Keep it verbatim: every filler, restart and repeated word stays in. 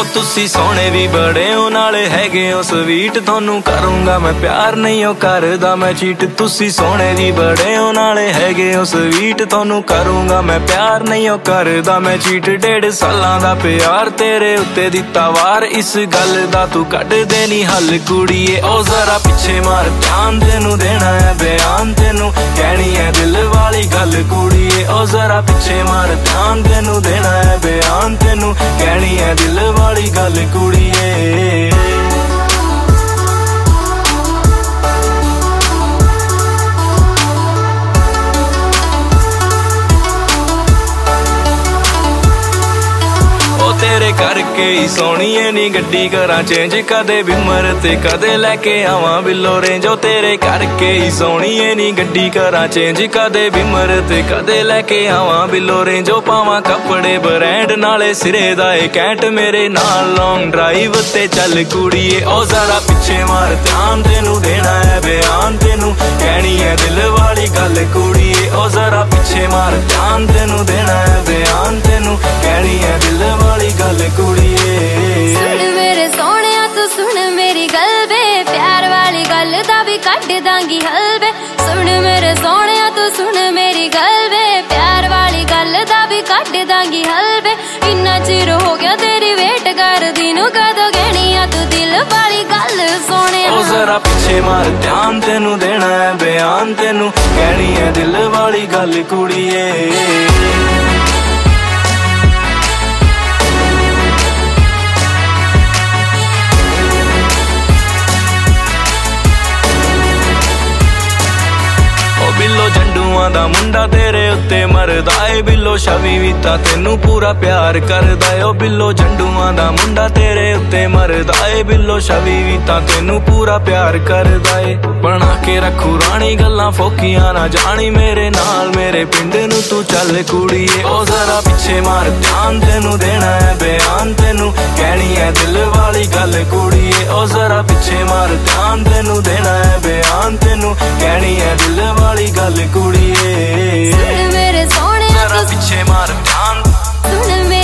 ओ तुसी सोने भी बड़े हो नाले हैगे हो स्वीट, थानू करूंगा मैं प्यार नहीं हो करदा मैं चीट। तुसी सोने भी बड़े हो नाले हैगे हो स्वीट, थानू करूंगा मैं प्यार नहीं हो करदा मैं चीट। डेढ़ सालां दा प्यार तेरे उत्ते दिता वार, इस गल दा तू कढ देनी हल कुड़िए। ओ जरा पिछे मार ध्यान, तेनू देना है बयान, तेनू कहनी है दिल वाली गल कुड़िए। ओ जरा पिछे मार ध्यान, तेनू देना है बयान, तेनू कहनी है दिल वाली गल कुड़िए। तेरे करके ही सोहणीए नी गड्डी करा चेंज, कदे विमर ते कदे लैके आवां बिलो रेंज। ओ तेरे करके ही सोहणीए नी गड्डी करा चेंज, कदे विमर ते कदे लैके आवां बिलो रेंज। ओ पावां कपड़े ब्रांड नाले सिरे दा ए कैंट, मेरे नाल लॉन्ग ड्राइव ते चल कुड़िए। ओ जरा पिछे मार ध्यान, तेनू देना है बयान, तेनू कहनी है दिल वाली गल कुड़िए। ओ जरा पिछे मार ध्यान, तेनू देना है बयान, तेनू कहनी है दिल वाली गल कुड़िए। सुन मेरे सोहणिया तू सुन मेरी गल बे, प्यार वाली गल दा भी कट दांगी हल बे। सुन मेरे सोहणिया तू सुन मेरी गल बे, प्यार वाली गल दा भी कट दांगी हल बे। इन्ना चिर हो गया तेरी वेट करदी नू, कदों कहनी आ तू दिल वाली गल सोहणिया। ओ जरा पिछे मार ध्यान, तेनू देना है बयान, तेनू कहनी है दिल वाली गल कुड़िए। बिलो झंडुआं दा मुंडा तेरे उत्ते मरदा ए, बिलो छवि भी तां तेनू पूरा प्यार करदा ए। ओ बिलो झंडुआं दा मुंडा तेरे उत्ते मरदा ए, बिलो छवि भी तां तेनू पूरा प्यार करदा ए। बना के रखू रानी गल्लां फोकियां ना जानी, मेरे नाल मेरे पिंड नू तू चल कुड़िए। ओ जरा पिछे मार ध्यान, तेनू देना है बयान, तेनू कहनी है दिल वाली गल कुड़िए। ओ जरा पिछे मार ध्यान, तेनू देना है बयान, तेनू कहनी है दिल वाली गल कुड़िए। सुन मेरे सोहणिया जरा पिछे मार ध्यान, सुन मेरे